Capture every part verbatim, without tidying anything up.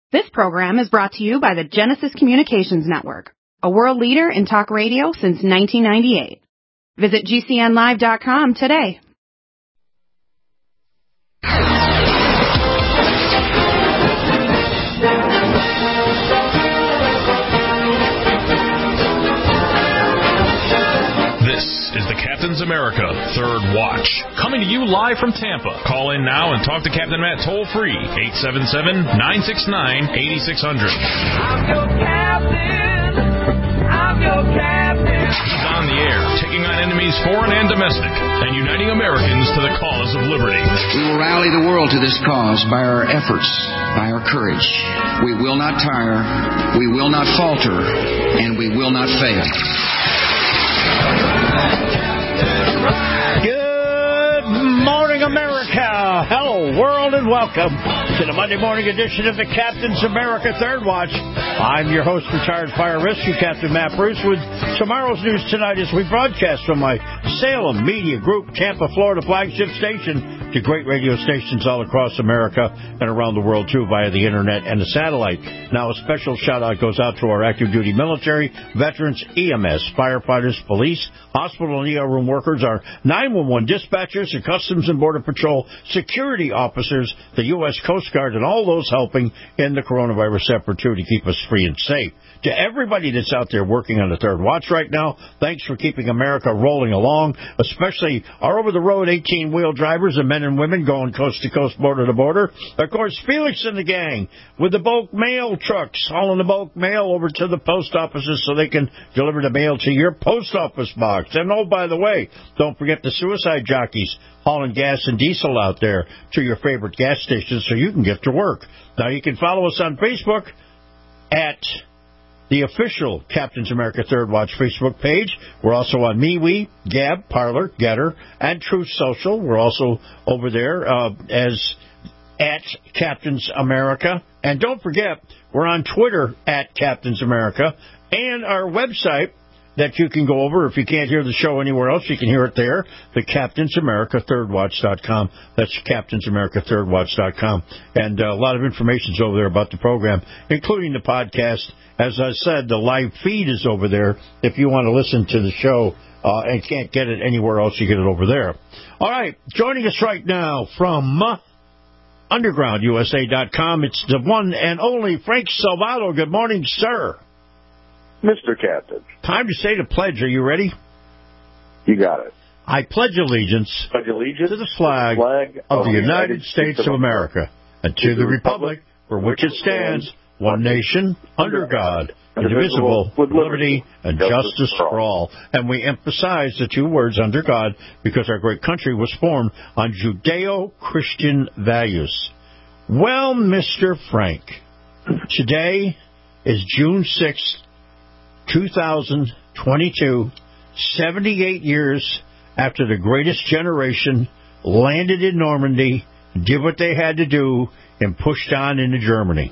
This program is brought to you by the Genesis Communications Network, a world leader in talk radio since nineteen ninety-eight. Visit G C N live dot com today. This is the Captain's America Third Watch, coming to you live from Tampa. Call in now and talk to Captain Matt toll-free, eight seven seven, nine six nine, eight six zero zero. I'm your captain. I'm your captain. He's on the air, taking on enemies foreign and domestic, and uniting Americans to the cause of liberty. We will rally the world to this cause by our efforts, by our courage. We will not tire, we will not falter, and we will not fail. Good morning, America. Hello, world, and welcome to the Monday morning edition of the Captain's America Third Watch. I'm your host, retired fire rescue Captain Matt Bruce, with tomorrow's news tonight as we broadcast from my Salem Media Group, Tampa, Florida flagship station to great radio stations all across America and around the world, too, via the internet and the satellite. Now, a special shout-out goes out to our active duty military, veterans, E M S, firefighters, police, hospital and E R room workers, our nine one one dispatchers, the Customs and Border Patrol, security officers, the U S Coast Guard, and all those helping in the coronavirus effort, too, to keep us free and safe. To everybody that's out there working on the Third Watch right now, thanks for keeping America rolling along, especially our over-the-road eighteen-wheel drivers and men and women going coast to coast, border to border. Of course, Felix and the gang with the bulk mail trucks hauling the bulk mail over to the post offices so they can deliver the mail to your post office box. And oh, by the way, don't forget the suicide jockeys hauling gas and diesel out there to your favorite gas stations so you can get to work. Now, you can follow us on Facebook at the official Captain's America Third Watch Facebook page. We're also on MeWe, Gab, Parler, Getter, and Truth Social. We're also over there uh, as at Captain's America. And don't forget, we're on Twitter at Captain's America, and our website that you can go over. If you can't hear the show anywhere else, you can hear it there, the Captain's America Third Watch dot com. That's Captain's America Third Watch dot com. And uh, a lot of information's over there about the program, including the podcast. As I said, the live feed is over there. If you want to listen to the show uh, and can't get it anywhere else, you get it over there. All right, joining us right now from uh, Underground U S A dot com, it's the one and only Frank Salvato. Good morning, sir. Mister Captain. Time to say the pledge. Are you ready? You got it. I pledge allegiance, pledge allegiance to the flag, to the flag of, of the United, United States, States of America, and to, to the republic for which it stands, one nation, under God, indivisible, with liberty and justice for all. And we emphasize the two words, under God, because our great country was formed on Judeo-Christian values. Well, Mister Frank, today is June sixth, two thousand twenty-two, seventy-eight years after the greatest generation landed in Normandy, did what they had to do, and pushed on into Germany.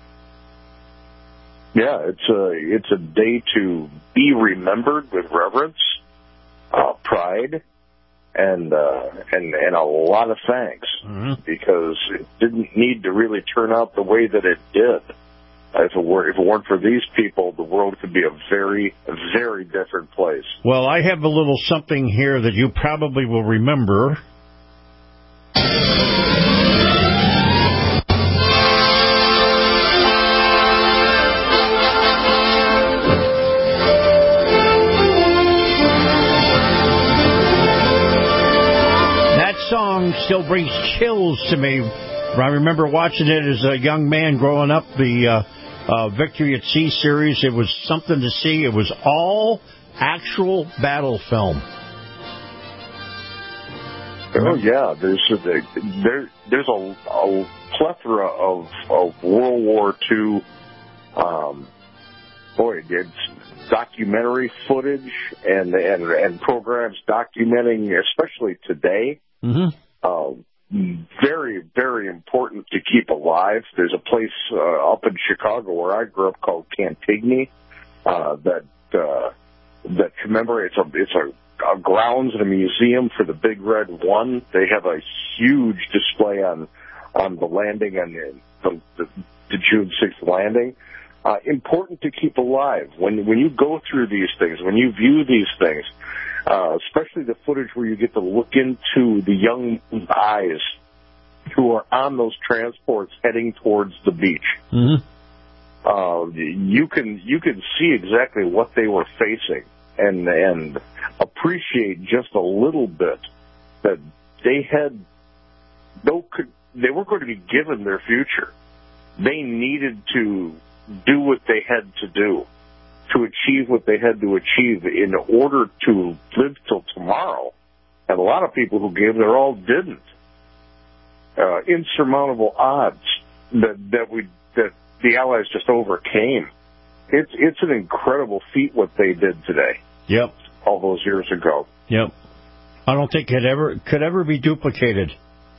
Yeah, it's a, it's a day to be remembered with reverence, uh, pride, and, uh, and, and a lot of thanks, mm-hmm. because it didn't need to really turn out the way that it did. If it, were, if it weren't for these people, the world could be a very, very different place. Well, I have a little something here that you probably will remember. That song still brings chills to me. I remember watching it as a young man growing up, the uh, uh, Victory at Sea series. It was something to see. It was all actual battle film. Oh, yeah. There's a, there, there's a, a plethora of, of World War Two, um, boy, it's documentary footage and, and, and programs documenting, especially today, mm-hmm. um, very, very important to keep alive. There's a place uh, up in Chicago where I grew up called Cantigny uh, that uh, that commemorates. A, it's a, a grounds and a museum for the Big Red One. They have a huge display on on the landing and the, the the June sixth landing. Uh, important to keep alive. When when you go through these things, when you view these things, uh, especially the footage where you get to look into the young eyes who are on those transports heading towards the beach, mm-hmm. uh, you can you can see exactly what they were facing and and appreciate just a little bit that they had no they weren't going to be given their future. They needed to do what they had to do to achieve what they had to achieve in order to live till tomorrow. And a lot of people who gave their all didn't. Uh, insurmountable odds that that we that the Allies just overcame. It's it's an incredible feat what they did today. Yep. All those years ago. Yep. I don't think it ever could ever be duplicated.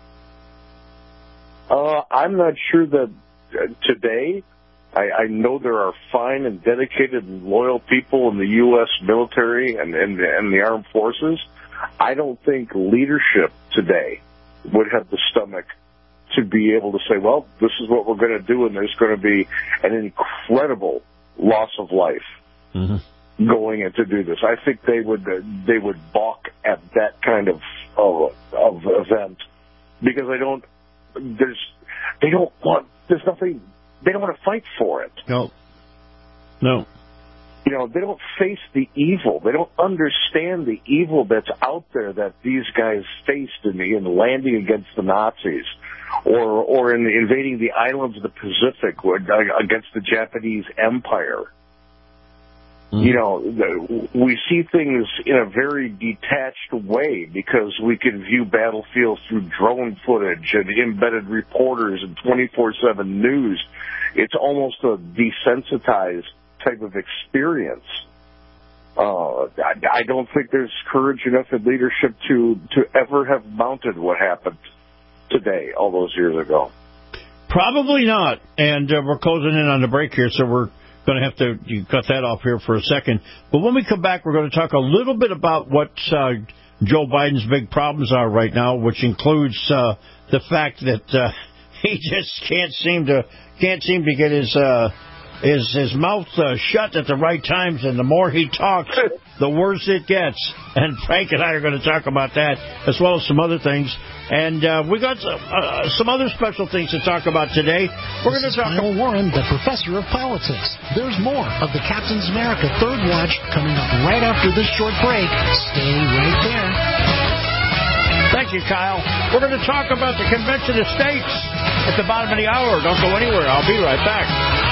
Uh, I'm not sure that uh, today. I, I know there are fine and dedicated and loyal people in the U S military and, and, and the armed forces. I don't think leadership today would have the stomach to be able to say, well, this is what we're going to do, and there's going to be an incredible loss of life mm-hmm. going in to do this. I think they would uh, they would balk at that kind of of, of event because they don't there's they don't want there's nothing. They don't want to fight for it. No. No. You know, they don't face the evil. They don't understand the evil that's out there that these guys faced in, the, in landing against the Nazis or or in invading the islands of the Pacific or, against the Japanese Empire. Mm. You know, we see things in a very detached way because we can view battlefields through drone footage and embedded reporters and twenty-four seven news. It's almost a desensitized type of experience. Uh, I, I don't think there's courage enough in leadership to, to ever have mounted what happened today, all those years ago. Probably not. And uh, we're closing in on the break here, so we're going to have to you cut that off here for a second. But when we come back, we're going to talk a little bit about what uh, Joe Biden's big problems are right now, which includes uh, the fact that uh, he just can't seem to can't seem to get his uh, his his mouth uh, shut at the right times, and the more he talks, the worse it gets. And Frank and I are going to talk about that as well as some other things. And uh, we got some, uh, some other special things to talk about today. We're going to talk about Warren, the professor of politics. There's more of the Captain's America Third Watch coming up right after this short break. Stay right there. Thank you, Kyle. We're going to talk about the Convention of States at the bottom of the hour. Don't go anywhere. I'll be right back.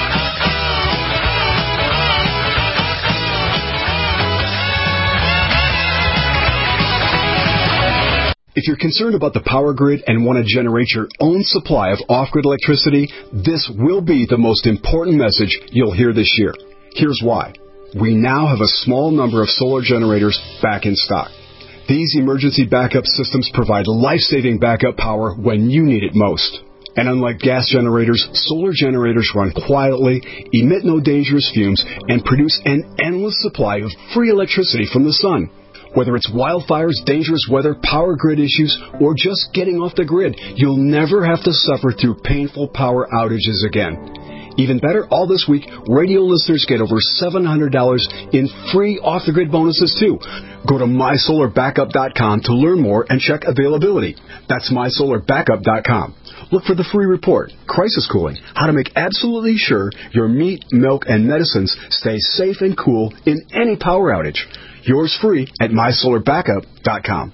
If you're concerned about the power grid and want to generate your own supply of off-grid electricity, this will be the most important message you'll hear this year. Here's why. We now have a small number of solar generators back in stock. These emergency backup systems provide life-saving backup power when you need it most. And unlike gas generators, solar generators run quietly, emit no dangerous fumes, and produce an endless supply of free electricity from the sun. Whether it's wildfires, dangerous weather, power grid issues, or just getting off the grid, you'll never have to suffer through painful power outages again. Even better, all this week, radio listeners get over seven hundred dollars in free off-the-grid bonuses, too. Go to my solar backup dot com to learn more and check availability. That's my solar backup dot com. Look for the free report, Crisis Cooling, how to make absolutely sure your meat, milk, and medicines stay safe and cool in any power outage. Yours free at my solar backup dot com.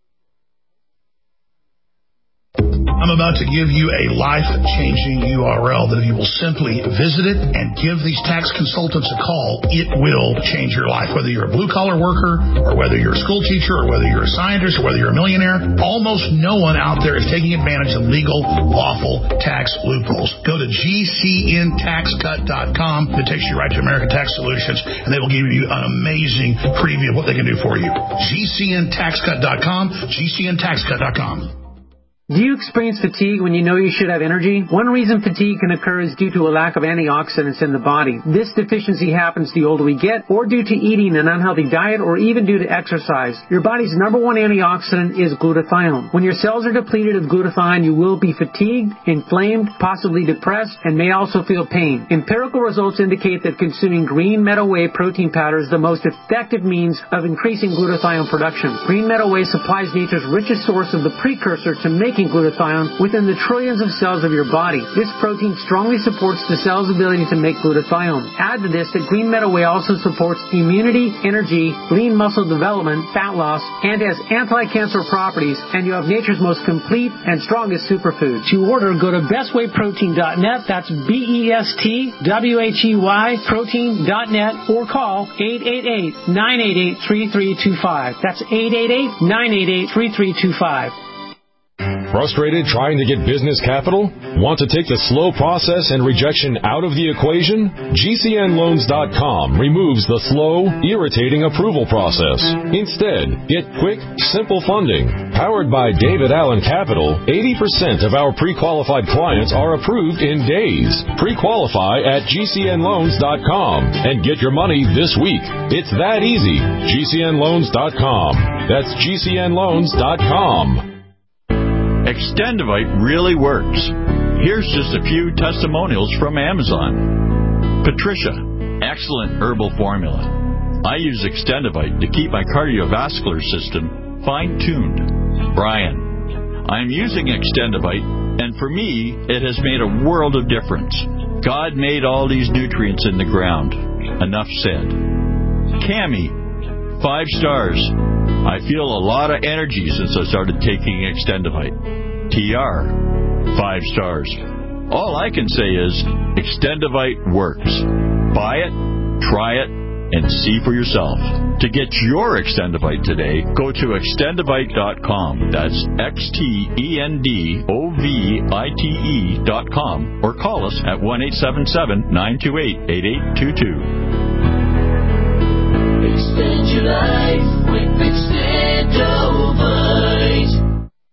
I'm about to give you a life-changing U R L that if you will simply visit it and give these tax consultants a call, it will change your life. Whether you're a blue-collar worker or whether you're a school teacher or whether you're a scientist or whether you're a millionaire, almost no one out there is taking advantage of legal, lawful tax loopholes. Go to G C N tax cut dot com. It takes you right to American Tax Solutions, and they will give you an amazing preview of what they can do for you. G C N tax cut dot com, G C N tax cut dot com. Do you experience fatigue when you know you should have energy? One reason fatigue can occur is due to a lack of antioxidants in the body. This deficiency happens the older we get, or due to eating an unhealthy diet, or even due to exercise. Your body's number one antioxidant is glutathione. When your cells are depleted of glutathione, you will be fatigued, inflamed, possibly depressed, and may also feel pain. Empirical results indicate that consuming green meadow whey protein powder is the most effective means of increasing glutathione production. Green meadow whey supplies nature's richest source of the precursor to making glutathione within the trillions of cells of your body. This protein strongly supports the cell's ability to make glutathione. Add to this that green meadow whey also supports immunity, energy, lean muscle development, fat loss, and has anti-cancer properties, and you have nature's most complete and strongest superfood. To order, go to best way protein dot net. That's B E S T W H E Y protein dot net, or call eight eight eight, nine eight eight, three three two five. That's eight eight eight, nine eight eight, three three two five. Frustrated trying to get business capital? Want to take the slow process and rejection out of the equation? G C N loans dot com removes the slow, irritating approval process. Instead, get quick, simple funding. Powered by David Allen Capital, eighty percent of our pre-qualified clients are approved in days. Pre-qualify at G C N loans dot com and get your money this week. It's that easy. G C N loans dot com. That's G C N loans dot com. Extendivite really works. Here's just a few testimonials from Amazon. Patricia, excellent herbal formula. I use Extendivite to keep my cardiovascular system fine-tuned. Brian, I'm using Extendivite, and for me, it has made a world of difference. God made all these nutrients in the ground. Enough said. Cammie, five stars. I feel a lot of energy since I started taking Extendivite. T R, five stars. All I can say is Extendivite works. Buy it, try it, and see for yourself. To get your Extendivite today, go to extendivite dot com. That's X T E N D O V I T E dot com, or call us at one eight seven seven, nine two eight, eight eight two two. Extend your life with Extendivite.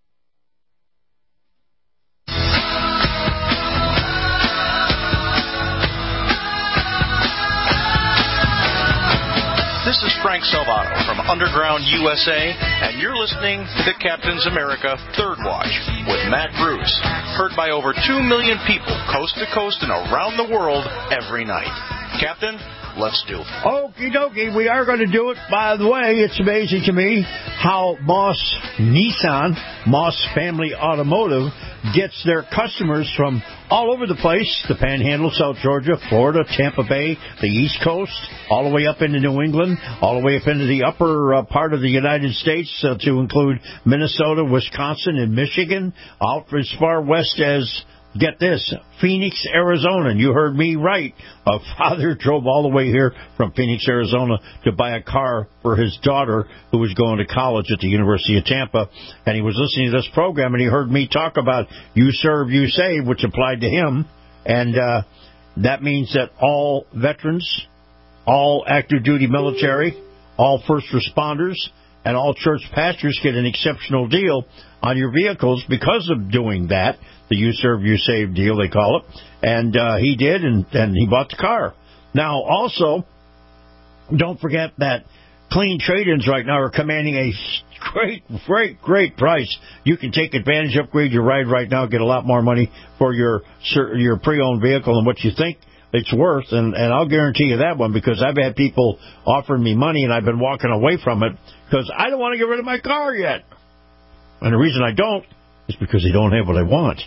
This is Frank Salvato from Underground U S A, and you're listening to the Captain's America Third Watch with Matt Bruce, heard by over two million people coast to coast and around the world every night. Captain, let's do it. Okie dokie, we are going to do it. By the way, it's amazing to me how Moss Nissan, Moss Family Automotive, gets their customers from all over the place, the Panhandle, South Georgia, Florida, Tampa Bay, the East Coast, all the way up into New England, all the way up into the upper uh, part of the United States, uh, to include Minnesota, Wisconsin, and Michigan, out as far west as, get this, Phoenix, Arizona. And you heard me right. A father drove all the way here from Phoenix, Arizona to buy a car for his daughter who was going to college at the University of Tampa. And he was listening to this program, and he heard me talk about You Serve, You Save, which applied to him. And uh, that means that all veterans, all active duty military, all first responders, and all church pastors get an exceptional deal on your vehicles because of doing that. The You Serve, You Save deal, they call it. And uh, he did, and, and he bought the car. Now, also, don't forget that clean trade-ins right now are commanding a great, great, great price. You can take advantage, upgrade your ride right now, get a lot more money for your your pre-owned vehicle than what you think it's worth. And, and I'll guarantee you that one, because I've had people offering me money, and I've been walking away from it because I don't want to get rid of my car yet. And the reason I don't is because they don't have what I want.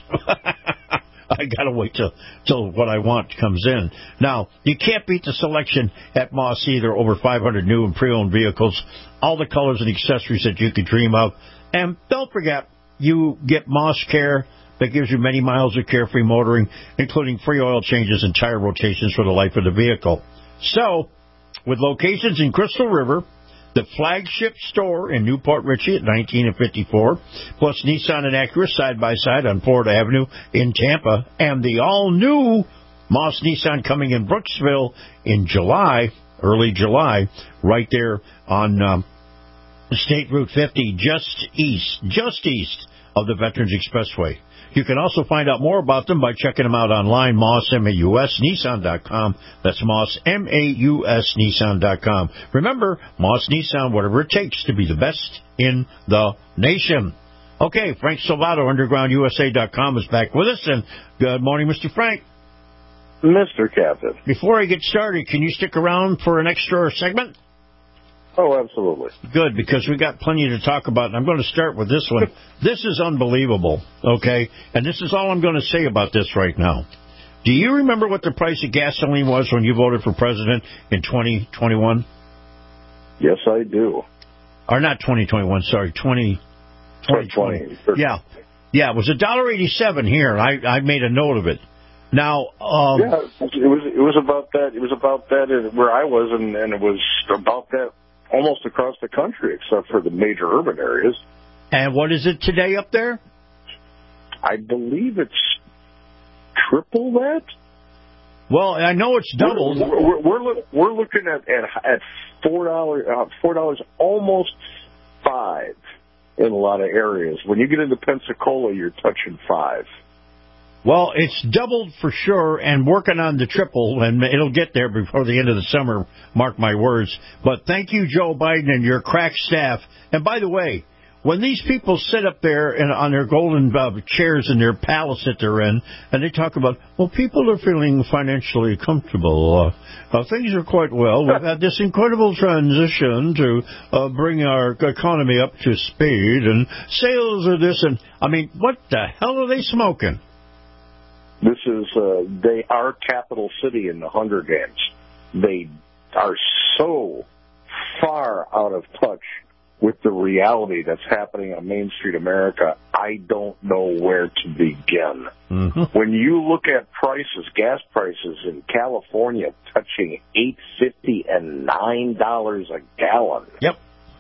I got to wait till, till what I want comes in. Now, you can't beat the selection at Moss either. Over five hundred new and pre-owned vehicles, all the colors and accessories that you could dream of. And don't forget, you get Moss Care that gives you many miles of carefree motoring, including free oil changes and tire rotations for the life of the vehicle. So, with locations in Crystal River, the flagship store in Newport Richey at nineteen and fifty-four, plus Nissan and Acura side-by-side on Ford Avenue in Tampa, and the all-new Moss Nissan coming in Brooksville in July, early July, right there on um, State Route fifty, just east, just east of the Veterans Expressway. You can also find out more about them by checking them out online, Moss, M A U S, Nissan dot com. That's Moss, M A U S, Nissan dot com. Remember, Moss Nissan, whatever it takes to be the best in the nation. Okay, Frank Salvato, underground U S A dot com, is back with us, and good morning, Mister Frank. Mister Captain. Before I get started, can you stick around for an extra segment? Oh, absolutely. Good, because we got plenty to talk about, and I'm going to start with this one. This is unbelievable, okay? And this is all I'm going to say about this right now. Do you remember what the price of gasoline was when you voted for president in twenty twenty-one? Yes, I do. Or not twenty twenty-one, sorry, twenty twenty. Yeah, yeah, it was one dollar eighty-seven here. I, I made a note of it. Now, um, yeah, it was it was about that. It was about that where I was, and, and it was about that almost across the country, except for the major urban areas. And what is it today up there? I believe it's triple that. Well, I know it's doubled. We're we're, we're, look, we're looking at at, at four dollars, uh, four dollars, almost five in a lot of areas. When you get into Pensacola, you're touching five. Well, it's doubled for sure, and working on the triple, and it'll get there before the end of the summer, mark my words. But thank you, Joe Biden, and your crack staff. And by the way, when these people sit up there and on their golden uh, chairs in their palace that they're in, and they talk about, well, people are feeling financially comfortable. Uh, uh, things are quite well. We've had this incredible transition to uh, bring our economy up to speed, and sales are this, and, I mean, what the hell are they smoking? This is, uh, they are capital city in the Hunger Games. They are so far out of touch with the reality that's happening on Main Street America, I don't know where to begin. Mm-hmm. When you look at prices, gas prices in California touching eight fifty and nine dollars a gallon. Yep.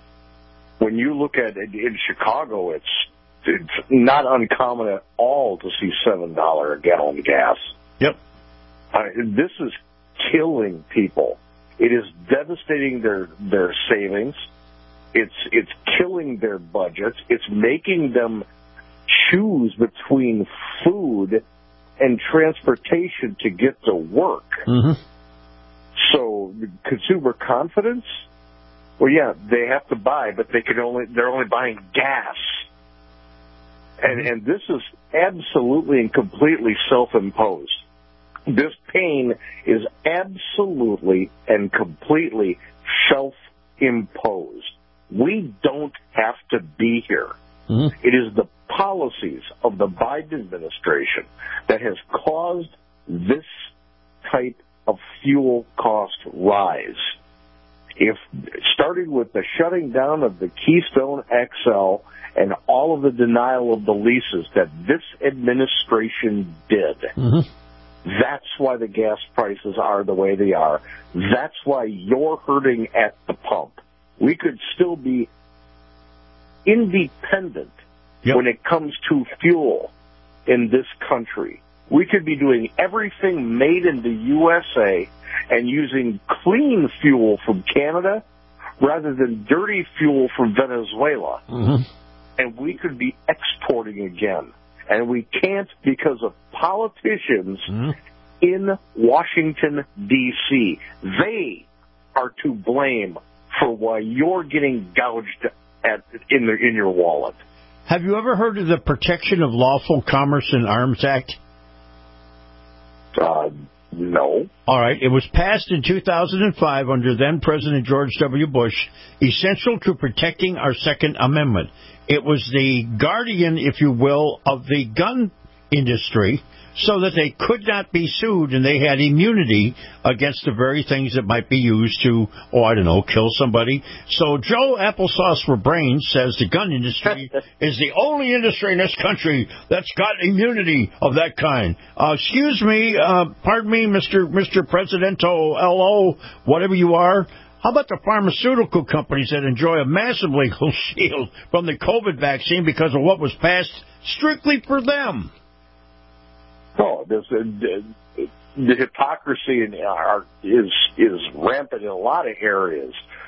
When you look at it in Chicago, it's it's not uncommon at all to see seven dollars a gallon gas. Yep. Uh, this is killing people. It is devastating their their savings. It's it's killing their budgets. It's making them choose between food and transportation to get to work. Mm-hmm. So consumer confidence, well, yeah, they have to buy, but they can only they're only buying gas. And and this is absolutely and completely self-imposed. This pain is absolutely and completely self-imposed. We don't have to be here. Mm-hmm. It is the policies of the Biden administration that has caused this type of fuel cost rise. If starting with the shutting down of the Keystone X L and all of the denial of the leases that this administration did, mm-hmm. that's why the gas prices are the way they are. That's why you're hurting at the pump. We could still be independent yep. when it comes to fuel in this country. We could be doing everything made in the U S A and using clean fuel from Canada rather than dirty fuel from Venezuela. Mm-hmm. And we could be exporting again. And we can't because of politicians mm-hmm. in Washington, D C They are to blame for why you're getting gouged at in the in your wallet. Have you ever heard of the Protection of Lawful Commerce in Arms Act? Uh, no. All right. It was passed in two thousand five under then-President George W. Bush, essential to protecting our Second Amendment. It was the guardian, if you will, of the gun industry so that they could not be sued and they had immunity against the very things that might be used to, oh, I don't know, kill somebody. So Joe Applesauce for Brains says the gun industry is the only industry in this country that's got immunity of that kind. Uh, excuse me, uh, pardon me, Mister Mister Presidento L O, whatever you are. How about the pharmaceutical companies that enjoy a massive legal shield from the COVID vaccine because of what was passed strictly for them? Oh, this, uh, the hypocrisy in our, is is rampant in a lot of areas.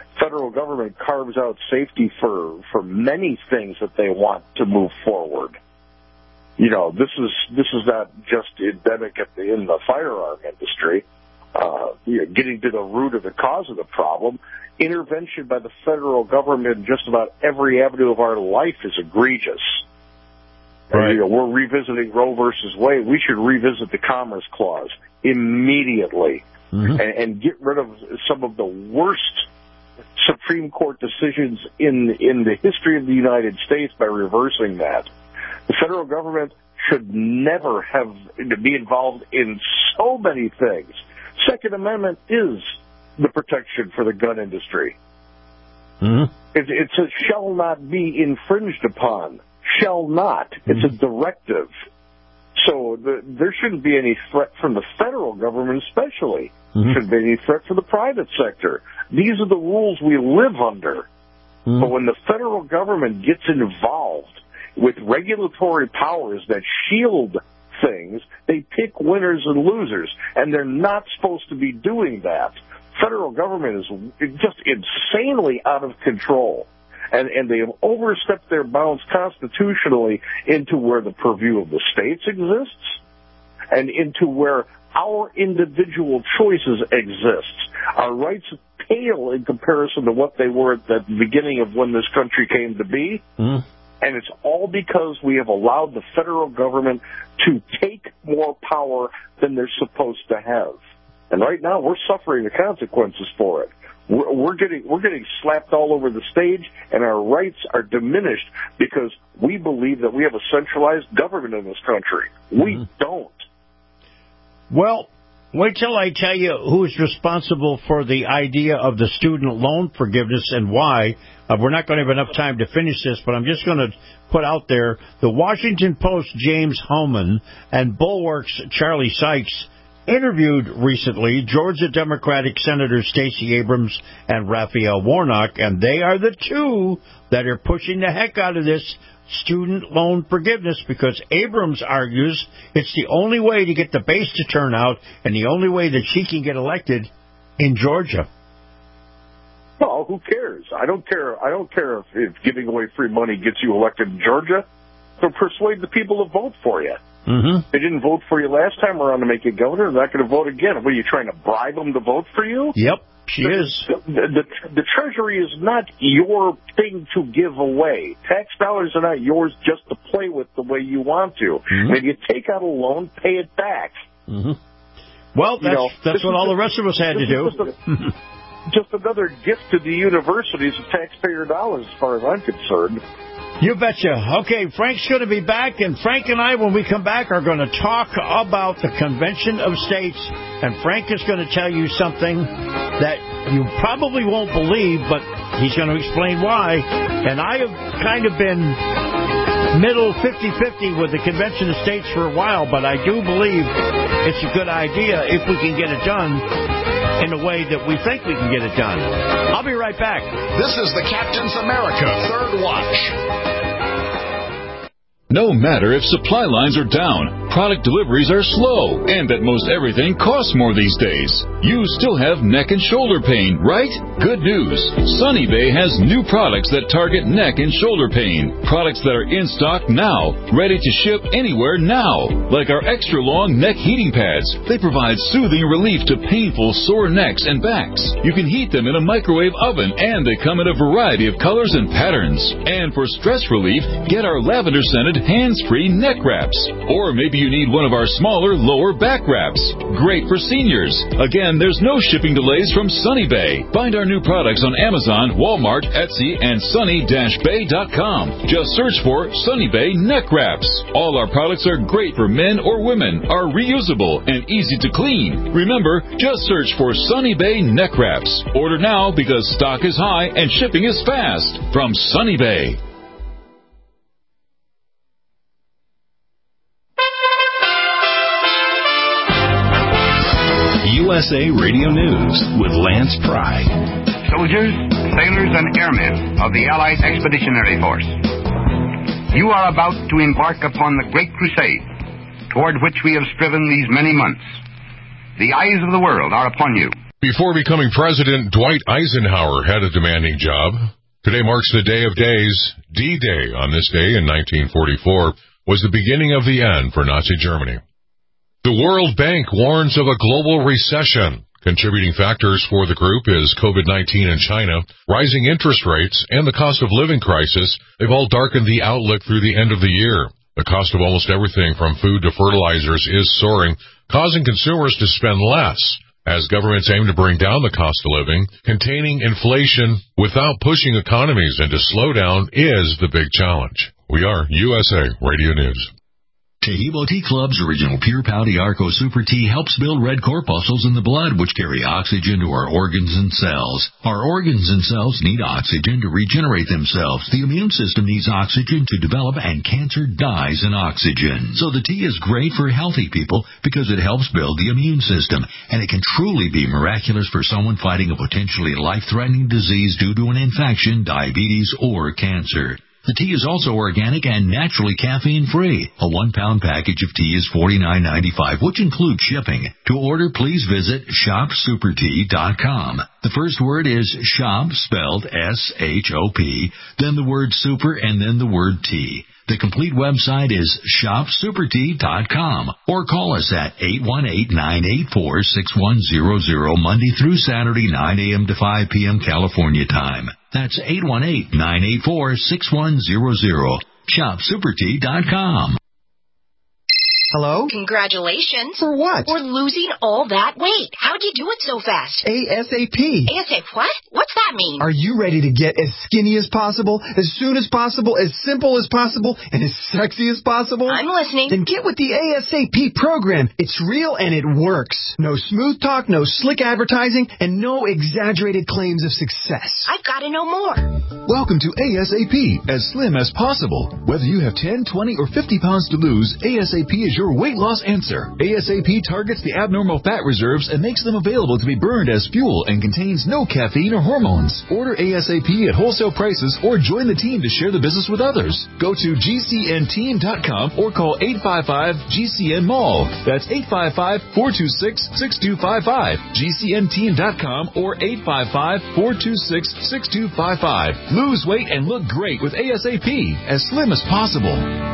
federal government carves out safety for, for many things that they want to move forward. You know, this is this is not just endemic at the, in the firearm industry. Uh, you know, getting to the root of the cause of the problem, intervention by the federal government in just about every avenue of our life is egregious. Right. And, you know, we're revisiting Roe versus Wade. We should revisit the Commerce Clause immediately, mm-hmm. and, and get rid of some of the worst Supreme Court decisions in in the history of the United States by reversing that. The federal government should never have to be involved in so many things. Second Amendment is the protection for the gun industry. Mm-hmm. It, it's a shall not be infringed upon. Shall not. Mm-hmm. It's a directive. So the, there shouldn't be any threat from the federal government especially. Mm-hmm. There shouldn't be any threat from the private sector. These are the rules we live under. Mm-hmm. But when the federal government gets involved with regulatory powers that shield things, they pick winners and losers, and they're not supposed to be doing that. Federal government is just insanely out of control, and, and they have overstepped their bounds constitutionally into where the purview of the states exists and into where our individual choices exist. Our rights pale in comparison to what they were at the beginning of when this country came to be. Mm. And it's all because we have allowed the federal government to take more power than they're supposed to have. And right now, we're suffering the consequences for it. We're, we're getting we're getting slapped all over the stage, and our rights are diminished because we believe that we have a centralized government in this country. We mm-hmm. don't. Well, wait till I tell you who's responsible for the idea of the student loan forgiveness and why. Uh, we're not going to have enough time to finish this, but I'm just going to put out there the Washington Post James Hohmann and Bulwark's Charlie Sykes interviewed recently Georgia Democratic Senators Stacey Abrams and Raphael Warnock, and they are the two that are pushing the heck out of this student loan forgiveness because Abrams argues it's the only way to get the base to turn out and the only way that she can get elected in Georgia. Well, who cares? I don't care. I don't care if, if giving away free money gets you elected in Georgia. So persuade the people to vote for you. Mm-hmm. They didn't vote for you last time around to make you governor. They're not going to vote again. What, are you trying to bribe them to vote for you? Yep, she the, is. The, the, the Treasury is not your thing to give away. Tax dollars are not yours just to play with the way you want to. Mm-hmm. When you take out a loan, pay it back. Mm-hmm. Well, that's, you know, that's what all the rest of us had to do. Just another gift to the universities of taxpayer dollars, as far as I'm concerned. You betcha. Okay, Frank's going to be back, and Frank and I, when we come back, are going to talk about the Convention of States, and Frank is going to tell you something that you probably won't believe, but he's going to explain why. And I have kind of been middle fifty-fifty with the Convention of States for a while, but I do believe it's a good idea if we can get it done in a way that we think we can get it done. I'll be right back. This is the Captain's America Third Watch. No matter if supply lines are down, product deliveries are slow, and that most everything costs more these days, you still have neck and shoulder pain, right? Good news. Sunny Bay has new products that target neck and shoulder pain. Products that are in stock now, ready to ship anywhere now. Like our extra long neck heating pads. They provide soothing relief to painful sore necks and backs. You can heat them in a microwave oven, and they come in a variety of colors and patterns. And for stress relief, get our lavender scented hands-free neck wraps. Or maybe you need one of our smaller lower back wraps. Great for seniors. Again, there's no shipping delays from Sunny Bay. Find our new products on Amazon, Walmart, Etsy, and sunny dash bay dot com. Just search for Sunny Bay neck wraps. All our products are great for men or women, are reusable, and easy to clean. Remember, just search for Sunny Bay neck wraps. Order now because stock is high and shipping is fast. From Sunny Bay. U S A Radio News with Lance Pry. Soldiers, sailors, and airmen of the Allied Expeditionary Force, you are about to embark upon the great crusade toward which we have striven these many months. The eyes of the world are upon you. Before becoming president, Dwight Eisenhower had a demanding job. Today marks the day of days. D-Day on this day in nineteen forty-four was the beginning of the end for Nazi Germany. The World Bank warns of a global recession. Contributing factors for the group is COVID nineteen in China, rising interest rates, and the cost of living crisis. They've all darkened the outlook through the end of the year. The cost of almost everything from food to fertilizers is soaring, causing consumers to spend less. As governments aim to bring down the cost of living, containing inflation without pushing economies into slowdown is the big challenge. We are U S A Radio News. Taheebo Tea Club's original Pure Pouty Arco Super Tea helps build red corpuscles in the blood, which carry oxygen to our organs and cells. Our organs and cells need oxygen to regenerate themselves. The immune system needs oxygen to develop, and cancer dies in oxygen. So the tea is great for healthy people because it helps build the immune system, and it can truly be miraculous for someone fighting a potentially life-threatening disease due to an infection, diabetes, or cancer. The tea is also organic and naturally caffeine-free. A one-pound package of tea is forty-nine ninety-five, which includes shipping. To order, please visit shop super tea dot com. The first word is shop, spelled S H O P, then the word super, and then the word tea. The complete website is shop super tea dot com, or call us at eight one eight, nine eight four, six one zero zero Monday through Saturday, nine a.m. to five p.m. California time. That's eight one eight, nine eight four, six one zero zero. shop super tea dot com. Hello? Congratulations. For what? For losing all that weight. How'd you do it so fast? ASAP. ASAP what? What's that mean? Are you ready to get as skinny as possible, as soon as possible, as simple as possible, and as sexy as possible? I'm listening. Then get with the ASAP program. It's real and it works. No smooth talk, no slick advertising, and no exaggerated claims of success. I've got to know more. Welcome to ASAP, as slim as possible. Whether you have ten, twenty, or fifty pounds to lose, ASAP is your weight loss answer. ASAP targets the abnormal fat reserves and makes them available to be burned as fuel and contains no caffeine or hormones. Order ASAP at wholesale prices or join the team to share the business with others. Go to G C N team dot com or call eight five five G C N mall. That's eight five five, four two six, six two five five. G C N team dot com or eight five five, four two six, six two five five. Lose weight and look great with ASAP, as slim as possible.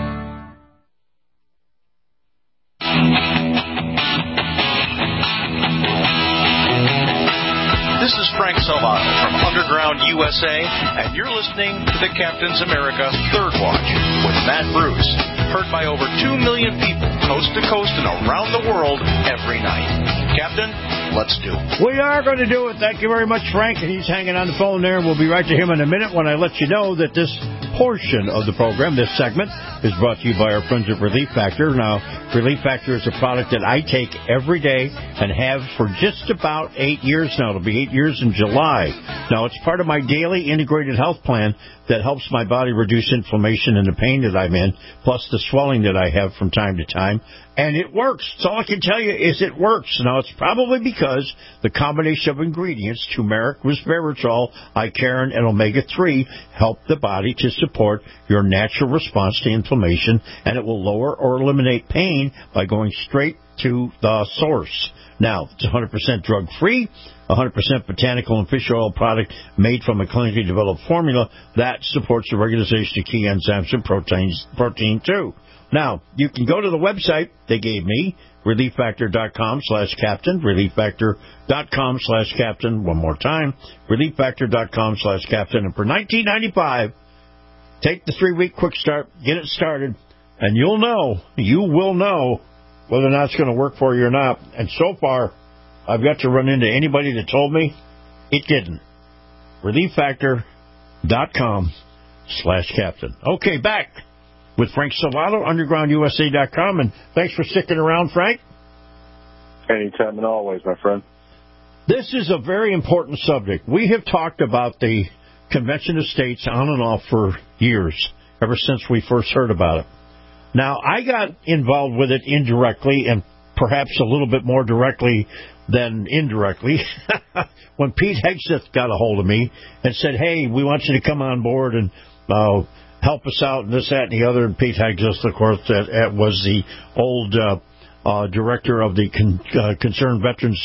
This is Frank Salvato from Underground U S A, and you're listening to the Captain's America Third Watch with Matt Bruce, heard by over two million people coast to coast and around the world every night. Captain, let's do it. We are going to do it. Thank you very much, Frank. And he's hanging on the phone there. We'll be right to him in a minute when I let you know that this portion of the program, this segment, is brought to you by our friends at Relief Factor. Now, Relief Factor is a product that I take every day and have for just about eight years now. It'll be eight years in July. Now, it's part of my daily integrated health plan that helps my body reduce inflammation and the pain that I'm in, plus the swelling that I have from time to time. And it works. So all I can tell you is it works. Now, it's probably because the combination of ingredients, turmeric, resveratrol, Icariin, and omega three, help the body to support your natural response to inflammation, and it will lower or eliminate pain by going straight to the source. Now, it's one hundred percent drug-free, one hundred percent botanical and fish oil product made from a clinically developed formula that supports the regulation of key enzymes and proteins, protein too. Now, you can go to the website they gave me, relief factor dot com slash captain, relief factor dot com slash captain, one more time, relief factor dot com slash captain, and for nineteen ninety-five, take the three-week quick start, get it started, and you'll know, you will know whether or not it's going to work for you or not. And so far, I've got to run into anybody that told me it didn't. relief factor dot com slash captain. Okay, back with Frank Salvato, underground U S A dot com, and thanks for sticking around, Frank. Anytime and always, my friend. This is a very important subject. We have talked about the Convention of States on and off for years, ever since we first heard about it. Now, I got involved with it indirectly, and perhaps a little bit more directly than indirectly, when Pete Hegseth got a hold of me and said, hey, we want you to come on board and uh, help us out, and this, that, and the other. And Pete Hegseth, of course, that, that was the old uh, uh, director of the Con- uh, Concerned Veterans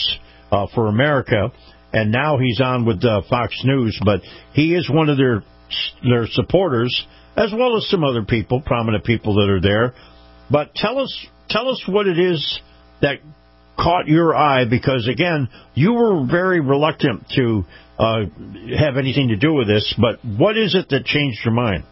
uh, for America, and now he's on with uh, Fox News. But he is one of their their supporters, as well as some other people, prominent people that are there. But tell us, tell us what it is that caught your eye, because again, you were very reluctant to uh, have anything to do with this. But what is it that changed your mind?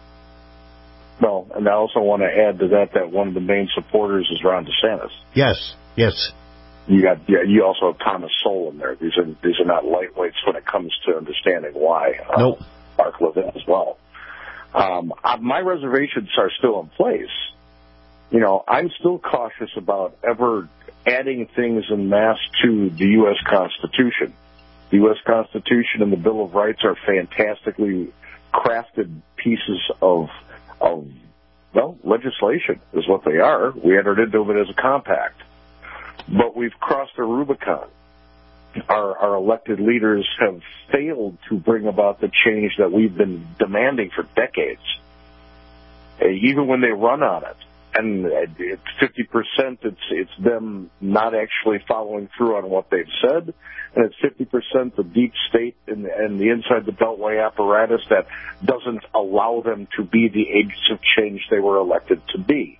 Well, and I also want to add to that that one of the main supporters is Ron DeSantis. Yes, yes. You got, yeah, you also have Thomas Sowell in there. These are these are not lightweights when it comes to understanding why. Uh, nope. Mark Levin as well. Um, uh, my reservations are still in place. You know, I'm still cautious about ever adding things en masse to the U S Constitution. The U S Constitution and the Bill of Rights are fantastically crafted pieces of, of well, legislation is what they are. We entered into it as a compact. But we've crossed the Rubicon. Our, our elected leaders have failed to bring about the change that we've been demanding for decades, uh, even when they run on it. And it's fifty percent, it's, it's them not actually following through on what they've said, and it's fifty percent the deep state and, and the inside the Beltway apparatus that doesn't allow them to be the agents of change they were elected to be.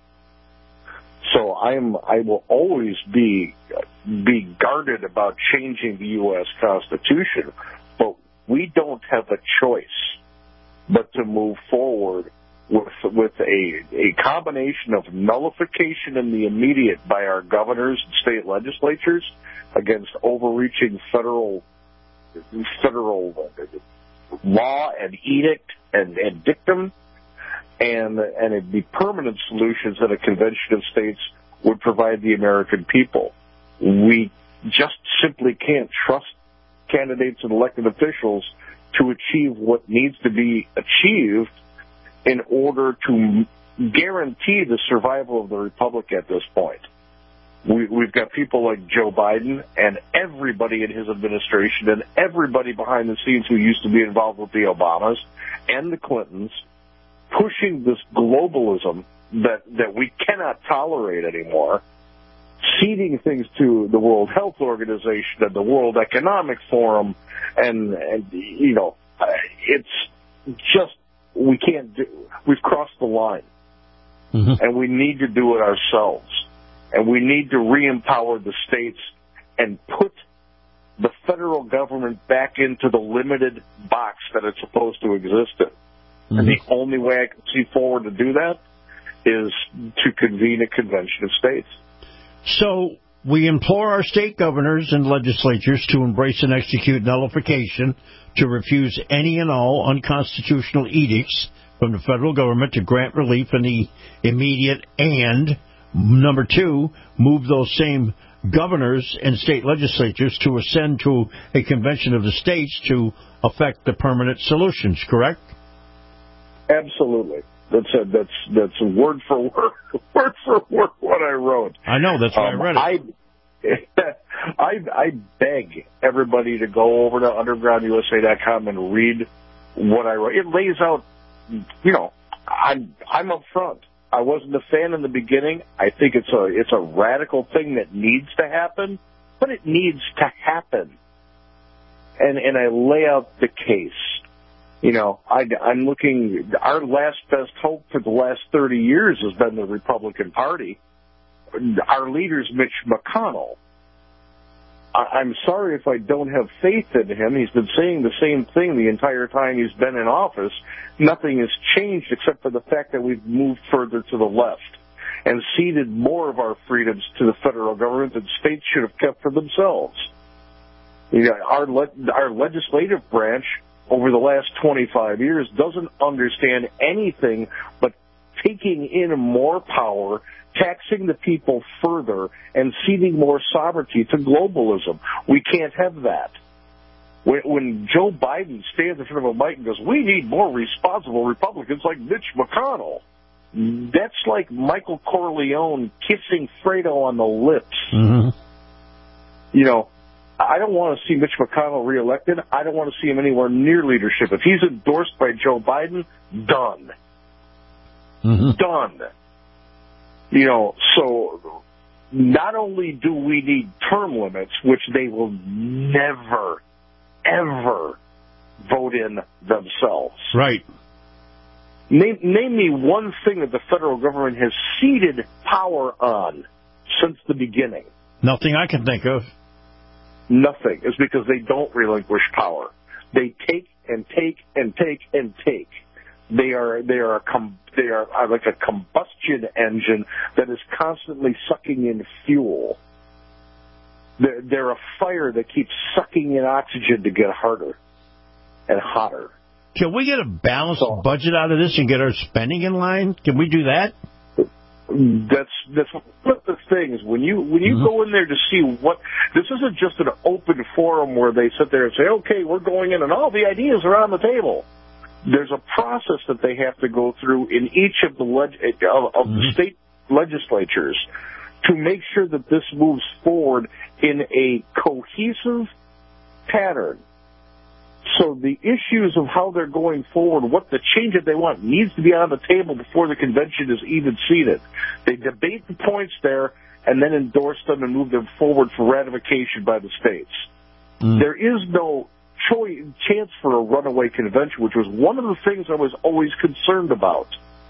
So I'm, I will always be be guarded about changing the U S Constitution, but we don't have a choice but to move forward with with a a combination of nullification in the immediate by our governors and state legislatures against overreaching federal federal law and edict and, and dictum. And, and it'd be permanent solutions that a convention of states would provide the American people. We just simply can't trust candidates and elected officials to achieve what needs to be achieved in order to guarantee the survival of the republic at this point. We, we've got people like Joe Biden and everybody in his administration and everybody behind the scenes who used to be involved with the Obamas and the Clintons pushing this globalism that, that we cannot tolerate anymore, ceding things to the World Health Organization and the World Economic Forum, and, and you know, it's just, we can't do, we've crossed the line. Mm-hmm. And we need to do it ourselves. And we need to re-empower the states and put the federal government back into the limited box that it's supposed to exist in. Mm-hmm. And the only way I can see forward to do that is to convene a convention of states. So we implore our state governors and legislatures to embrace and execute nullification, to refuse any and all unconstitutional edicts from the federal government, to grant relief in the immediate, and, number two, move those same governors and state legislatures to ascend to a convention of the states to affect the permanent solutions, correct? Absolutely. That's a, that's that's a word for word, word for word what I wrote. I know, that's why um, I read it. I, I I beg everybody to go over to underground U S A dot com and read what I wrote. It lays out, you know, I'm I'm up front. I wasn't a fan in the beginning. I think it's a it's a radical thing that needs to happen, but it needs to happen. And and I lay out the case. You know, I, I'm looking, our last best hope for the last thirty years has been the Republican Party. Our leader's Mitch McConnell. I, I'm sorry if I don't have faith in him. He's been saying the same thing the entire time he's been in office. Nothing has changed except for the fact that we've moved further to the left and ceded more of our freedoms to the federal government that states should have kept for themselves. You know, our, le- our legislative branch over the last twenty-five years doesn't understand anything but taking in more power, taxing the people further, and ceding more sovereignty to globalism. We can't have that. When, when Joe Biden stands in front of a mic and goes, we need more responsible Republicans like Mitch McConnell, that's like Michael Corleone kissing Fredo on the lips. Mm-hmm. You know, I don't want to see Mitch McConnell reelected. I don't want to see him anywhere near leadership. If he's endorsed by Joe Biden, done. Mm-hmm. Done. You know, so not only do we need term limits, which they will never, ever vote in themselves. Right. Name, name me one thing that the federal government has ceded power on since the beginning. Nothing I can think of. Nothing. It's because they don't relinquish power. They take and take and take and take. They are they are a com, they are like a combustion engine that is constantly sucking in fuel. They're, they're a fire that keeps sucking in oxygen to get harder and hotter. Can we get a balanced so, budget out of this and get our spending in line? Can we do that? That's that's one of the things. When you when you mm-hmm. go in there to see what, this isn't just an open forum where they sit there and say, okay, we're going in and all the ideas are on the table. There's a process that they have to go through in each of the leg, of, of mm-hmm. the state legislatures to make sure that this moves forward in a cohesive pattern. So the issues of how they're going forward, what the change that they want, needs to be on the table before the convention is even seated. They debate the points there and then endorse them and move them forward for ratification by the states. Mm. There is no choice, chance for a runaway convention, which was one of the things I was always concerned about.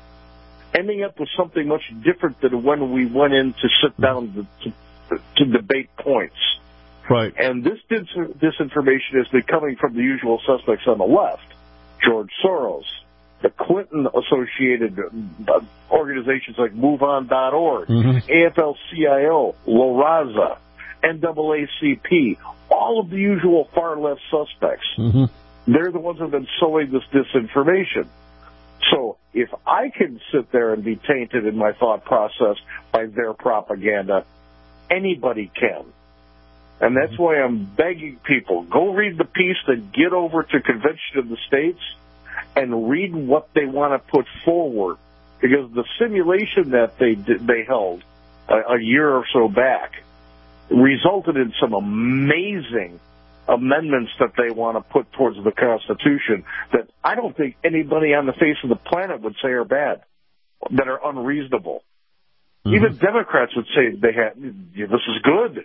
Ending up with something much different than when we went in to sit down to, to, to debate points. Right. And this disinformation has been coming from the usual suspects on the left. George Soros, the Clinton-associated organizations like move on dot org, mm-hmm. A F L C I O, La Raza, N double A C P, all of the usual far-left suspects. Mm-hmm. They're the ones that have been sowing this disinformation. So if I can sit there and be tainted in my thought process by their propaganda, anybody can. And that's why I'm begging people, go read the piece, then get over to Convention of the States and read what they want to put forward. Because the simulation that they did, they held a, a year or so back resulted in some amazing amendments that they want to put towards the Constitution that I don't think anybody on the face of the planet would say are bad, that are unreasonable. Mm-hmm. Even Democrats would say they had, yeah, this is good.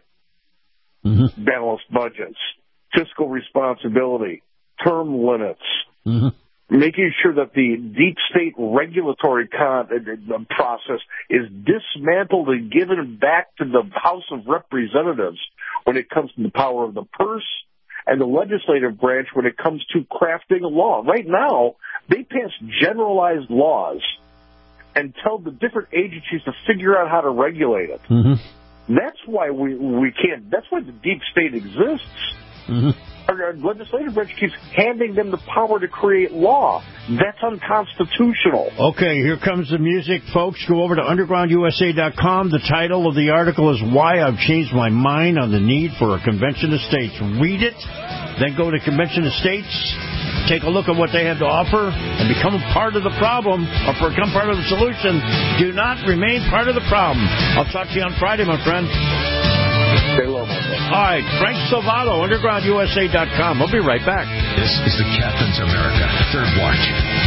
Mm-hmm. Balanced budgets, fiscal responsibility, term limits, mm-hmm. making sure that the deep state regulatory con- uh, process is dismantled and given back to the House of Representatives when it comes to the power of the purse, and the legislative branch when it comes to crafting a law. Right now, they pass generalized laws and tell the different agencies to figure out how to regulate it. Mm-hmm. That's why we we can't. That's why the deep state exists. Mm-hmm. Our, our legislative branch keeps handing them the power to create law. That's unconstitutional. Okay, here comes the music, folks. Go over to underground U S A dot com. The title of the article is Why I've Changed My Mind on the Need for a Convention of States. Read it, then go to Convention of States, take a look at what they have to offer, and become a part of the problem or become part of the solution. Do not remain part of the problem. I'll talk to you on Friday, my friend. Stay low, my friend. All right, Frank Salvato, underground U S A dot com. We'll be right back. This is the Captain's America Third Watch.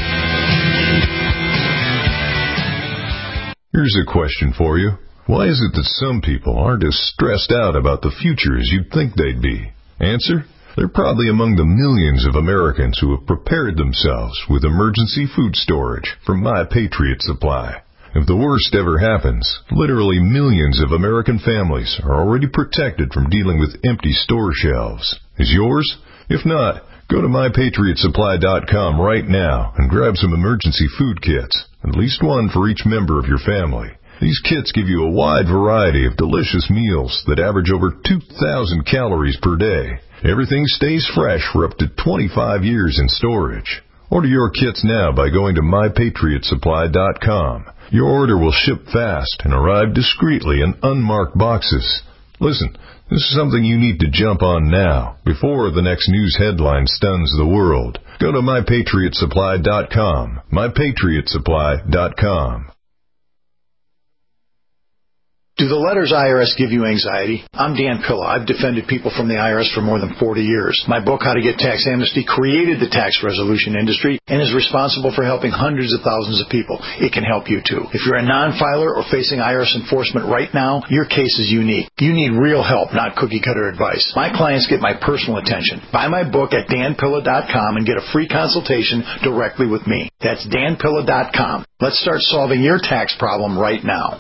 Here's a question for you. Why is it that some people aren't as stressed out about the future as you'd think they'd be? Answer? They're probably among the millions of Americans who have prepared themselves with emergency food storage from My Patriot Supply. If the worst ever happens, literally millions of American families are already protected from dealing with empty store shelves. Is yours? If not, go to my patriot supply dot com right now and grab some emergency food kits, at least one for each member of your family. These kits give you a wide variety of delicious meals that average over two thousand calories per day. Everything stays fresh for up to twenty-five years in storage. Order your kits now by going to my patriot supply dot com. Your order will ship fast and arrive discreetly in unmarked boxes. Listen, this is something you need to jump on now, before the next news headline stuns the world. Go to my patriot supply dot com. my patriot supply dot com. Do the letters I R S give you anxiety? I'm Dan Pilla. I've defended people from the I R S for more than forty years. My book, How to Get Tax Amnesty, created the tax resolution industry and is responsible for helping hundreds of thousands of people. It can help you, too. If you're a non-filer or facing I R S enforcement right now, your case is unique. You need real help, not cookie-cutter advice. My clients get my personal attention. Buy my book at dan pilla dot com and get a free consultation directly with me. That's dan pilla dot com. Let's start solving your tax problem right now.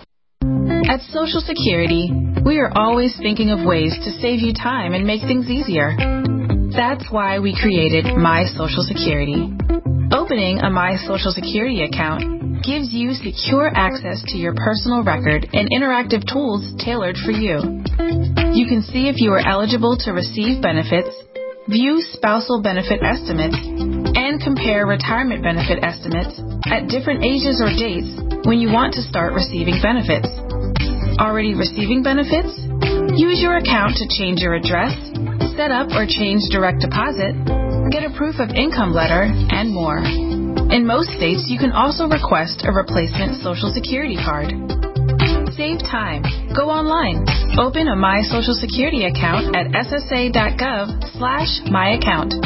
At Social Security, we are always thinking of ways to save you time and make things easier. That's why we created My Social Security. Opening a My Social Security account gives you secure access to your personal record and interactive tools tailored for you. You can see if you are eligible to receive benefits, view spousal benefit estimates, and compare retirement benefit estimates at different ages or dates when you want to start receiving benefits. Already receiving benefits? Use your account to change your address, set up or change direct deposit, get a proof of income letter, and more. In most states, you can also request a replacement Social Security card. Save time. Go online. Open a My Social Security account at s s a dot gov slash my account.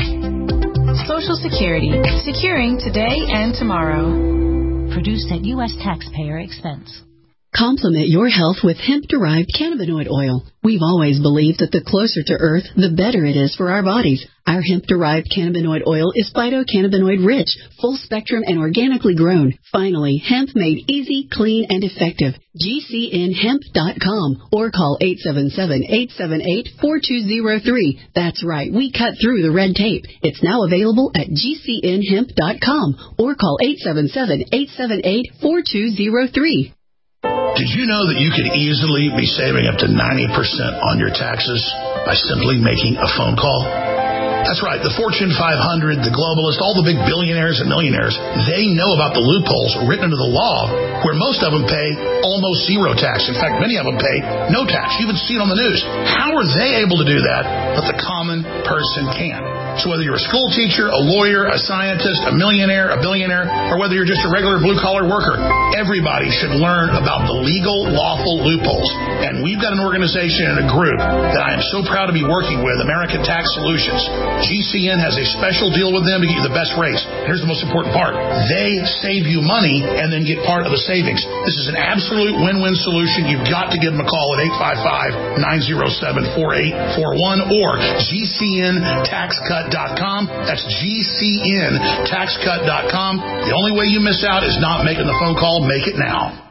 Social Security. Securing today and tomorrow. Produced at U S taxpayer expense. Complement your health with hemp-derived cannabinoid oil. We've always believed that the closer to Earth, the better it is for our bodies. Our hemp-derived cannabinoid oil is phytocannabinoid-rich, full-spectrum, and organically grown. Finally, hemp made easy, clean, and effective. G C N hemp dot com or call eight seven seven, eight seven eight, four two zero three. That's right, we cut through the red tape. It's now available at G C N hemp dot com or call eight seven seven, eight seven eight, four two zero three. Did you know that you could easily be saving up to ninety percent on your taxes by simply making a phone call? That's right. The Fortune five hundred, the globalists, all the big billionaires and millionaires, they know about the loopholes written into the law where most of them pay almost zero tax. In fact, many of them pay no tax. You even see it on the news. How are they able to do that, but the common person can't? So whether you're a school teacher, a lawyer, a scientist, a millionaire, a billionaire, or whether you're just a regular blue-collar worker, everybody should learn about the legal, lawful loopholes. And we've got an organization and a group that I am so proud to be working with, American Tax Solutions. G C N has a special deal with them to get you the best rates. Here's the most important part. They save you money and then get part of the savings. This is an absolute win-win solution. You've got to give them a call at eight five five, nine zero seven, four eight four one or G C N tax cut dot com. That's G C N tax cut dot com. The only way you miss out is not making the phone call. Make it now.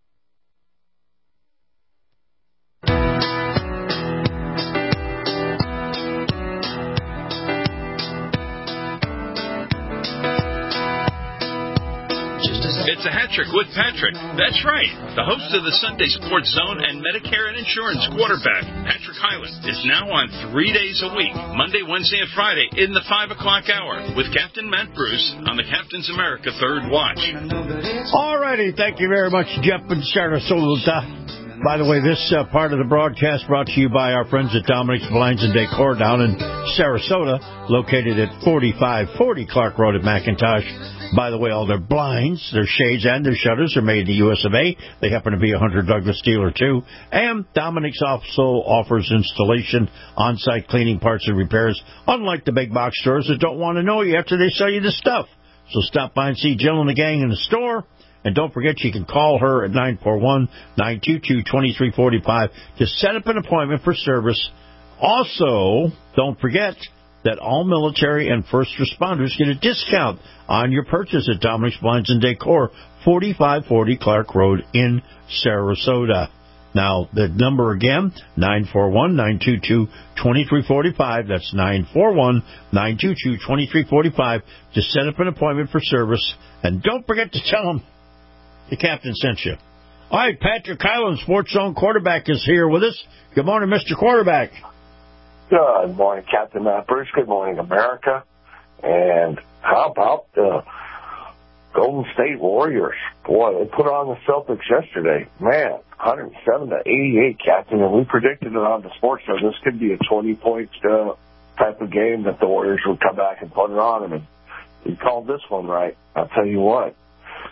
It's a hat trick with Patrick. That's right. The host of the Sunday Sports Zone and Medicare and Insurance quarterback, Patrick Hyland, is now on three days a week, Monday, Wednesday, and Friday in the five o'clock hour with Captain Matt Bruce on the Captain's America Third Watch. All righty. Thank you very much, Jeff and Sarasota. By the way, this uh, part of the broadcast brought to you by our friends at Dominic's Blinds and Decor down in Sarasota, located at forty-five forty Clark Road at McIntosh. By the way, all their blinds, their shades, and their shutters are made in the U S of A. They happen to be a Hunter Douglas dealer, too. And Dominic's also offers installation, on-site cleaning, parts, and repairs, unlike the big box stores that don't want to know you after they sell you the stuff. So stop by and see Jill and the gang in the store. And don't forget, you can call her at nine four one, nine two two, two three four five to set up an appointment for service. Also, don't forget that all military and first responders get a discount on your purchase at Dominic's Blinds and Decor, forty-five forty Clark Road in Sarasota. Now, the number again, nine four one, nine two two, two three four five. That's nine four one, nine two two, two three four five to set up an appointment for service. And don't forget to tell them the captain sent you. All right, Patrick Hyland, Sports Zone quarterback, is here with us. Good morning, Mister Quarterback. Good morning, Captain Matt Bruce. Good morning, America. And how about the Golden State Warriors? Boy, they put on the Celtics yesterday. Man, one hundred seven to eighty-eight, Captain. And we predicted it on the Sports Show. This could be a twenty-point uh, type of game that the Warriors would come back and put it on them. And we called this one right. I'll tell you what.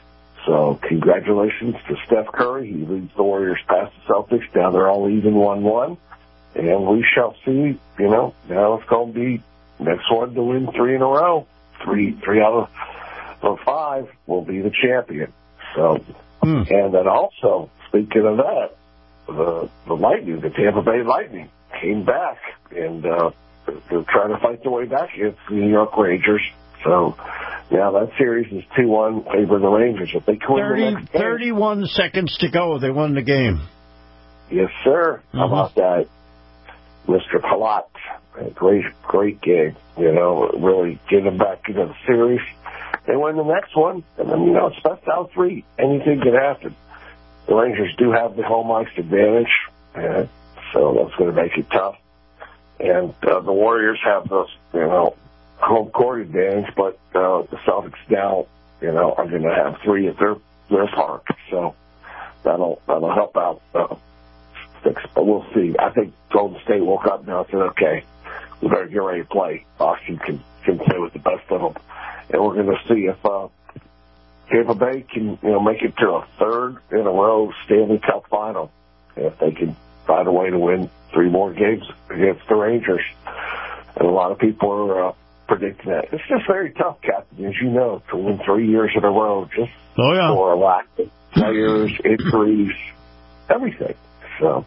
So congratulations to Steph Curry. He leads the Warriors past the Celtics. Now they're all even one one. And we shall see, you know, now it's going to be next one to win three in a row. Three three out of five will be the champion. So, hmm. And then also, speaking of that, the, the Lightning, the Tampa Bay Lightning, came back, and uh, they're trying to fight their way back against the New York Rangers. So now that series is two one favor the Rangers. If they win the next game, thirty-one seconds to go. They won the game. Yes, sir. Mm-hmm. How about that? Mister Palat, a great, great game. You know, really get them back into the series. They win the next one, and then, you know, it's best out three. Anything can happen. The Rangers do have the home ice advantage, and so that's going to make it tough. And uh, the Warriors have the, you know, home court advantage, but uh, the Celtics now, you know, are going to have three at their their park. So that'll that'll help out. Uh, six, but we'll see. I think Golden State woke up now and said, okay, we better get ready to play. Boston can can play with the best of them, and we're going to see if uh, Tampa Bay can, you know, make it to a third in a row Stanley Cup final. If they can find a way to win three more games against the Rangers, and a lot of people are uh, predicting that. It's just very tough, Captain, as you know, to win three years in a row just oh, yeah. for a lack of players, injuries, everything. So,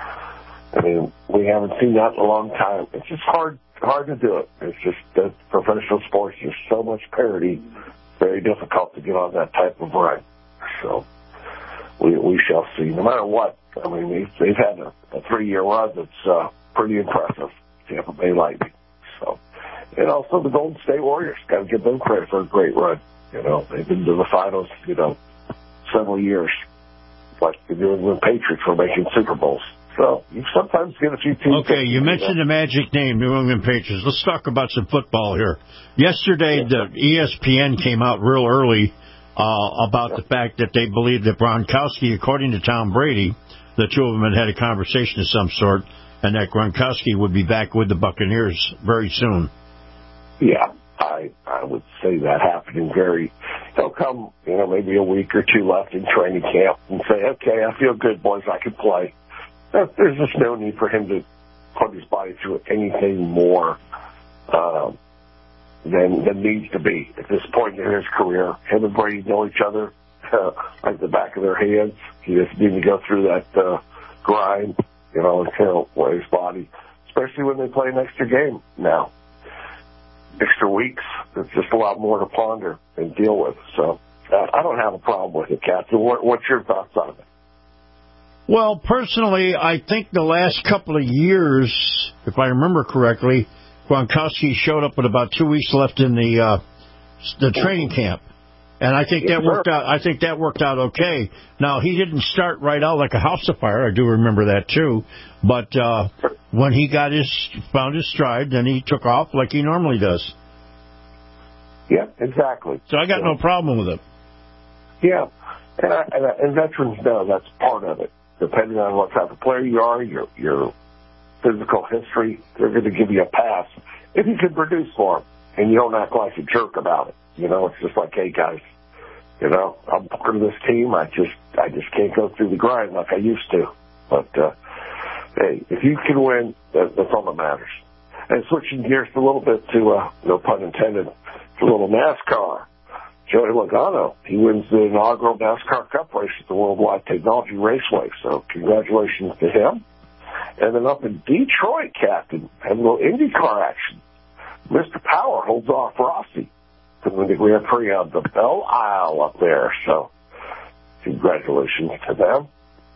I mean, we haven't seen that in a long time. It's just hard hard to do it. It's just that professional sports, there's so much parity, very difficult to get on that type of run. So, we we shall see. No matter what, I mean, they've, they've had a, a three-year run that's uh, pretty impressive, Tampa Bay Lightning. So, and also the Golden State Warriors, got to give them credit for a great run. You know, they've been to the finals, you know, several years. Like the New England Patriots were making Super Bowls. So you sometimes get a few teams. Okay, you mentioned the magic name, New England Patriots. Let's talk about some football here. Yesterday, the E S P N came out real early uh, about the fact that they believe that Gronkowski, according to Tom Brady, the two of them had had a conversation of some sort, and that Gronkowski would be back with the Buccaneers very soon. Yeah, I I would say that happening very. He'll come, you know, maybe a week or two left in training camp and say, okay, I feel good, boys, I can play. There's just no need for him to put his body through anything more uh, than, than needs to be at this point in his career. Him and Brady know each other uh, like the back of their hands. He just needs to go through that uh, grind, you know, until his body, especially when they play an extra game now. Extra weeks, it's just a lot more to ponder and deal with. So uh, I don't have a problem with it, Captain. What, what's your thoughts on it? Well, personally, I think the last couple of years, if I remember correctly, Gronkowski showed up with about two weeks left in the uh, the training camp, and I think that worked out. I think that worked out okay. Now, he didn't start right out like a house of fire. I do remember that too. But uh, when he got his found his stride, then he took off like he normally does. Yeah, exactly. So I got yeah. no problem with it. Yeah, and, I, and, I, and veterans know that's part of it. Depending on what type of player you are, your your physical history, they're going to give you a pass if you can produce for them, and you don't act like a jerk about it. You know, it's just like, hey guys, you know, I'm part of this team. I just I just can't go through the grind like I used to. But uh, hey, if you can win, that, that's all that matters. And switching gears a little bit to, uh, no pun intended, to a little NASCAR. Joey Logano, he wins the inaugural NASCAR Cup race at the Worldwide Technology Raceway, so congratulations to him. And then up in Detroit, Captain, having a little IndyCar action. Mister Power holds off Rossi to win the Grand Prix of the Belle Isle up there, so congratulations to them.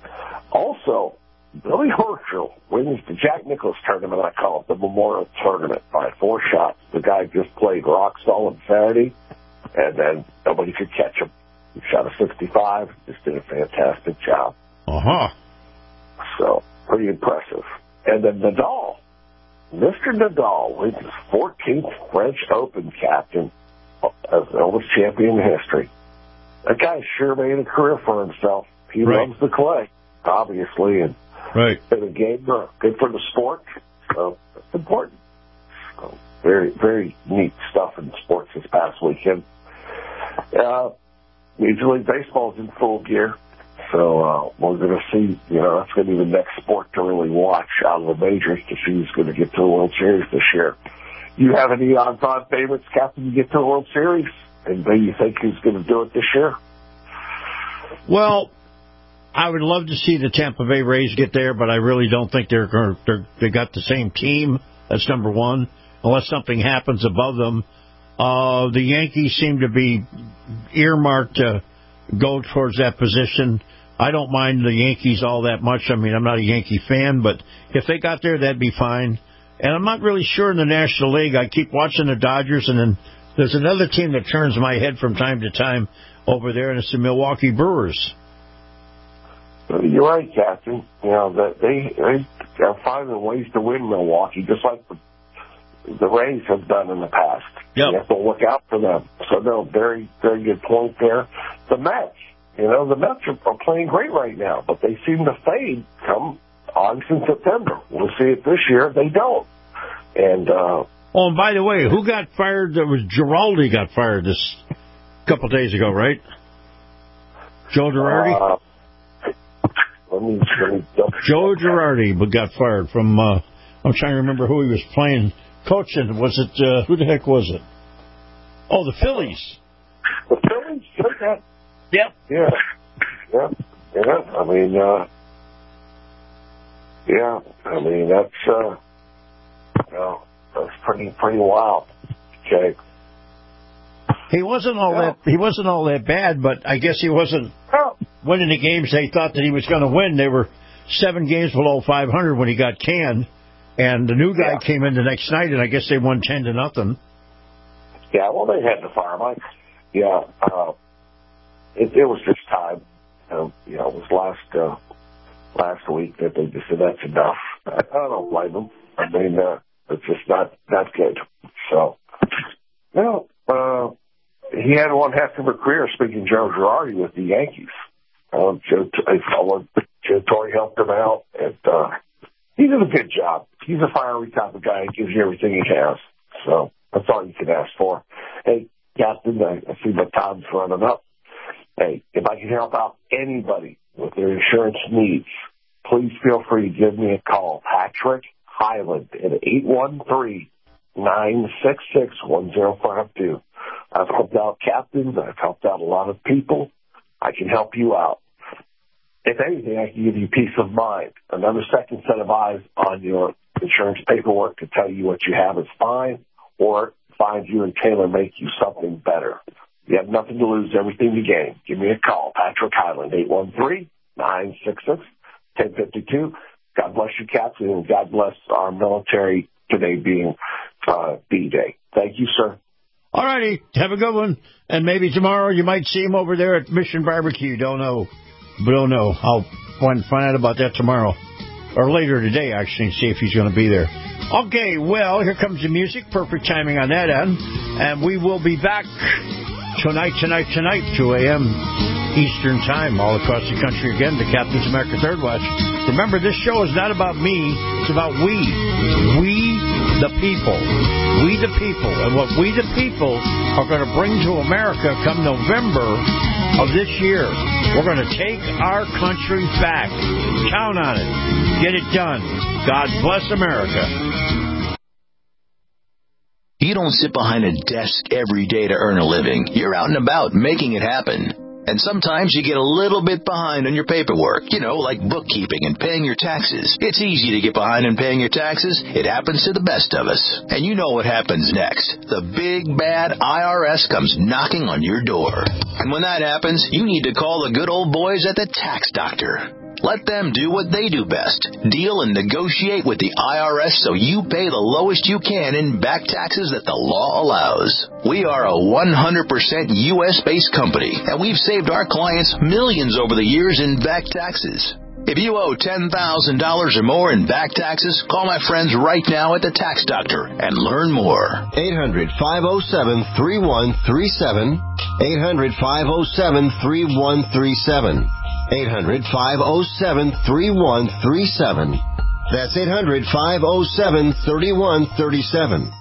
Also, Billy Horschel wins the Jack Nicklaus tournament, I call it the Memorial Tournament, by four shots. The guy just played rock solid Saturday, and then nobody could catch him. He shot a sixty-five, just did a fantastic job. Uh-huh. So, pretty impressive. And then Nadal, Mister Nadal wins his fourteenth French Open, Captain, as the oldest champion in history. That guy sure made a career for himself. He right. loves the clay, obviously, and right. for the game, uh, good for the sport, so it's important. So, very, very neat stuff in sports this past weekend. Uh, Major League Baseball is in full gear. So uh, we're going to see, you know, that's going to be the next sport to really watch out of the majors to see who's going to get to the World Series this year. You have any odds-on favorites, Captain, to get to the World Series? And do you think who's going to do it this year? Well, I would love to see the Tampa Bay Rays get there, but I really don't think they're going to, they're, they got the same team. That's number one, unless something happens above them. Uh, the Yankees seem to be earmarked to go towards that position. I don't mind the Yankees all that much. I mean, I'm not a Yankee fan, but if they got there, that'd be fine. And I'm not really sure in the National League. I keep watching the Dodgers, and then there's another team that turns my head from time to time over there, and it's the Milwaukee Brewers. You're right, Captain. You know, that they, they are finding ways to win Milwaukee, just like the, the Rays have done in the past. Yep. You have to look out for them. So, no, very, very good point there. The Mets. You know, the Mets are, are playing great right now, but they seem to fade come August and September. We'll see it this year. They don't. And, uh... Oh, and by the way, who got fired? That was Giraldi got fired this couple of days ago, right? Joe Girardi? Uh, let me, let me Joe Girardi got fired from, uh, I'm trying to remember who he was playing, coaching. Was it, uh, who the heck was it? Oh, the Phillies. The Phillies? Okay. Yep. Yeah. Yeah. Yeah. I mean, uh, yeah. I mean, that's, uh, you know, that's pretty, pretty wild. Okay. He wasn't all yeah. that, he wasn't all that bad, but I guess he wasn't oh. winning the games they thought that he was going to win. They were seven games below five hundred when he got canned, and the new guy yeah. came in the next night, and I guess they won ten to nothing. Yeah. Well, they had to fire him. I, yeah. Uh, It, it was just time. Uh, you know, it was last uh, last week that they just said that's enough. I, I don't blame them. I mean, uh, it's just not not good. So, no, uh, he had one heck of a career. Speaking of Joe Girardi with the Yankees, uh, Joe, Joe Torre helped him out, and uh, he did a good job. He's a fiery type of guy. He gives you everything he has. So that's all you can ask for. Hey, Captain, I, I see my time's running up. Hey, if I can help out anybody with their insurance needs, please feel free to give me a call. Patrick Highland at eight one three, nine six six, one zero five two. I've helped out captains. I've helped out a lot of people. I can help you out. If anything, I can give you peace of mind. Another second set of eyes on your insurance paperwork to tell you what you have is fine, or find you and tailor make you something better. You have nothing to lose, everything to gain. Give me a call. Patrick Highland, eight one three, nine six six, one zero five two. God bless you, Captain, and God bless our military today being uh, D-Day. Thank you, sir. All righty. Have a good one. And maybe tomorrow you might see him over there at Mission Barbecue. Don't know. But don't know. I'll find out about that tomorrow. Or later today, actually, and see if he's going to be there. Okay, well, here comes the music. Perfect timing on that end. And we will be back tonight, tonight, tonight, two a.m. Eastern Time, all across the country again, the Captain's America Third Watch. Remember, this show is not about me, it's about we. We, the people. We, the people. And what we, the people, are going to bring to America come November of this year. We're going to take our country back. Count on it. Get it done. God bless America. You don't sit behind a desk every day to earn a living. You're out and about making it happen. And sometimes you get a little bit behind on your paperwork, you know, like bookkeeping and paying your taxes. It's easy to get behind on paying your taxes. It happens to the best of us. And you know what happens next. The big, bad I R S comes knocking on your door. And when that happens, you need to call the good old boys at the Tax Doctor. Let them do what they do best. Deal and negotiate with the I R S so you pay the lowest you can in back taxes that the law allows. We are a one hundred percent U S-based company, and we've saved our clients millions over the years in back taxes. If you owe ten thousand dollars or more in back taxes, call my friends right now at the Tax Doctor and learn more. eight hundred, five oh seven, three one three seven. eight hundred, five oh seven, three one three seven. eight hundred, five oh seven, three one three seven. That's eight hundred, five oh seven, three one three seven.